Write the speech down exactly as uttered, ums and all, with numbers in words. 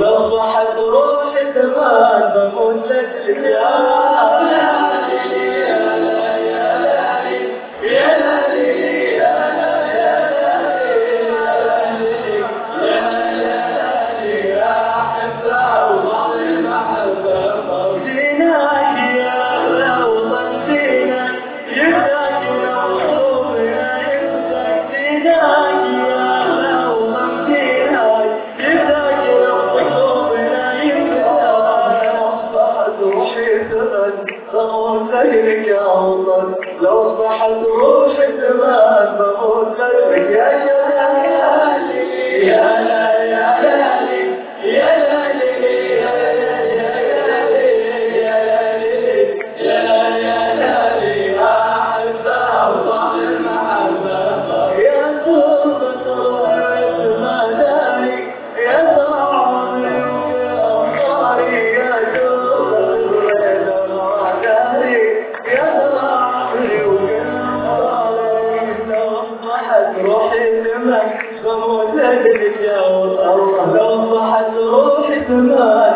لو صحت روحي تبان بموت لك يا لو صحت روحي تبان بموت لك يا ليالي يا ليالي يا ليالي يا ليالي يا ليالي يا ليالي أحبها وطال المحبة يا توبة روحي مداري يا طعمي ويا أخاري يا توبة روحي مداري يا روحي تمام بموت لك يا الله لو صحت روحي تمام